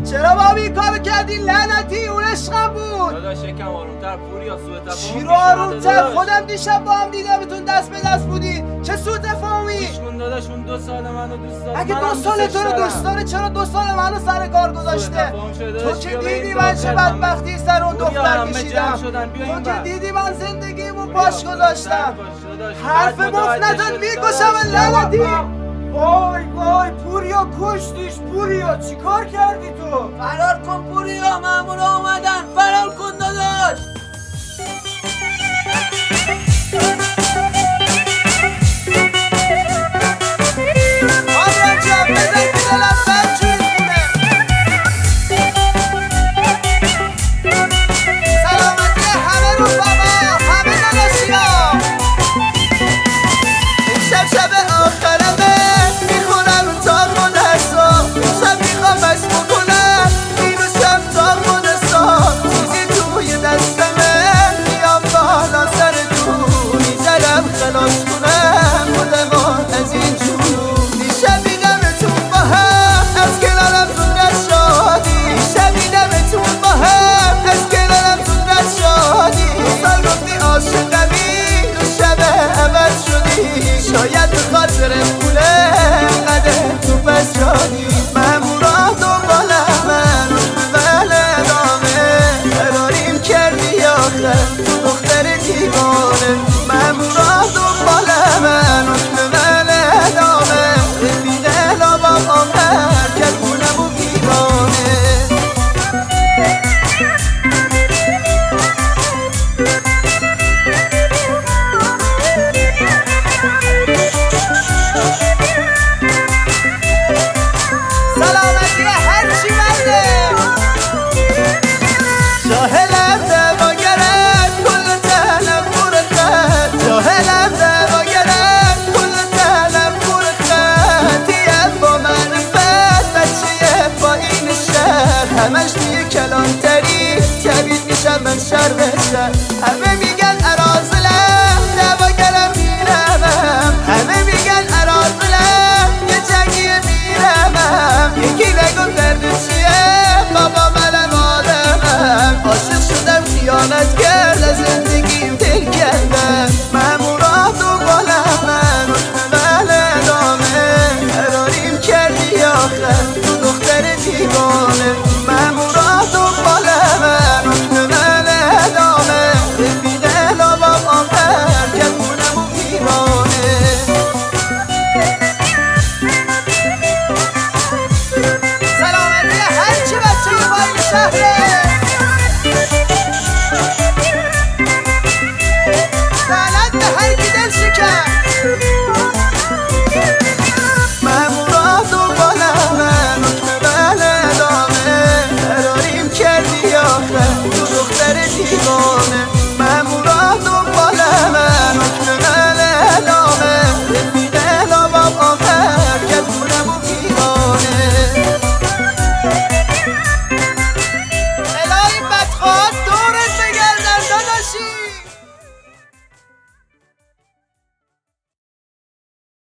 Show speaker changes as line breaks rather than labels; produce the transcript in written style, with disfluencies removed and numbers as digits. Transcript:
چرا با این کارو کردی لعنتی؟ اون عشقم بود.
داداش یکم آرومتر پوریا، سوء تفاهم.
چی رو آرومتر؟ خودم دیشب با هم دیدمتون دست به دست بودی. چه سوء تفاهمی؟
گوش کن داداش، اون 2 سال منو دوست داره.
اگه 2 سال تو رو دوست داره چرا 2 سال منو سر کار گذاشته؟ تو که دیدی من چه بدبختی سر اون دختر کشیدم. تو که دیدی من زندگیمو پاش گذاشتم. حرف مفت نزن میکشم لعنتی. وای وای پوریا کشتیش. پوریا چی کار کردی تو؟
فرار کن پوریا، مامورا اومدن، فرار کن داداش.